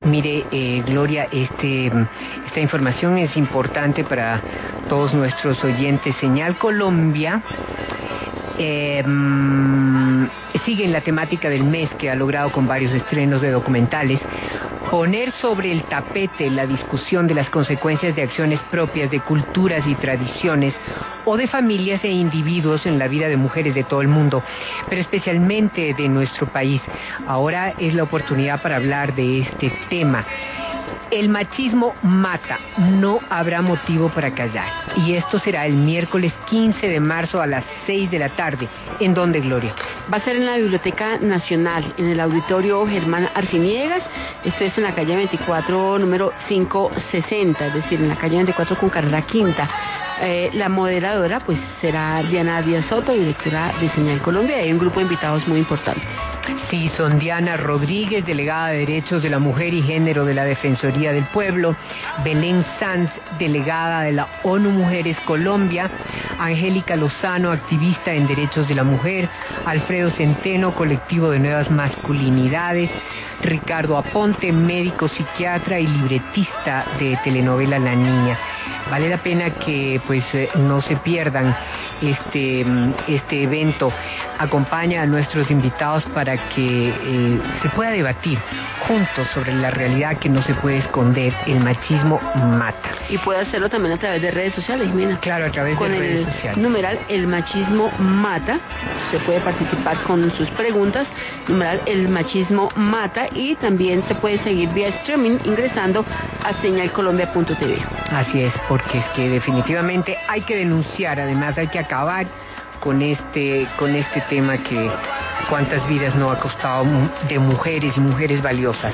Mire, Gloria, esta información es importante para todos nuestros oyentes. Señal Colombia sigue en la temática del mes, que ha logrado con varios estrenos de documentales poner sobre el tapete la discusión de las consecuencias de acciones propias de culturas y tradiciones o de familias e individuos en la vida de mujeres de todo el mundo, pero especialmente de nuestro país. Ahora es la oportunidad para hablar de este tema. El machismo mata, no habrá motivo para callar. Y esto será el miércoles 15 de marzo a las 6 de la tarde. ¿En dónde, Gloria? Va a ser en la Biblioteca Nacional, en el Auditorio Germán Arciniegas. Esto es en la calle 24, número 560, es decir, en la calle 24 con carrera quinta. La moderadora pues será Diana Díaz Soto, directora de Señal Colombia, y hay un grupo de invitados muy importantes. Sí, son Diana Rodríguez, delegada de Derechos de la Mujer y Género de la Defensoría del Pueblo, Belén Sanz, delegada de la ONU Mujeres Colombia, Angélica Lozano, activista en Derechos de la Mujer, Alfredo Centeno, colectivo de Nuevas Masculinidades, Ricardo Aponte, médico psiquiatra y libretista de telenovela La Niña. Vale la pena que no se pierdan este evento. Acompaña a nuestros invitados para que se pueda debatir juntos sobre la realidad que no se puede esconder. El machismo mata. Y puede hacerlo también a través de redes sociales, Jimena. Claro, a través de redes sociales. Con el numeral El Machismo Mata. Se puede participar con sus preguntas. Numeral El Machismo Mata. Y también se puede seguir vía streaming ingresando a señalcolombia.tv. Así es, porque es que definitivamente hay que denunciar. Además hay que acabar con este tema que cuántas vidas no ha costado de mujeres y mujeres valiosas.